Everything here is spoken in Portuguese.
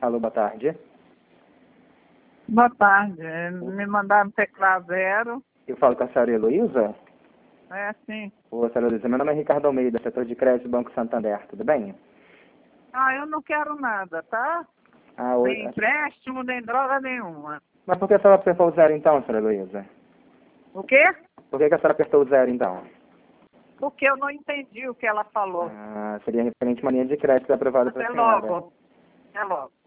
Alô, boa tarde. Boa tarde. Me mandaram teclado 0. Eu falo com a senhora Heloísa? É, sim. Ô, senhora Heloísa, meu nome é Ricardo Almeida, setor de crédito Banco Santander, tudo bem? Ah, eu não quero nada, tá? Ah, Nem empréstimo, nem droga nenhuma. Mas por que a senhora apertou o 0 então, senhora Heloísa? O quê? Por que a senhora apertou o 0 então? Porque eu não entendi o que ela falou. Ah, seria referente à linha de crédito aprovada Até pela senhora. logo. Até logo.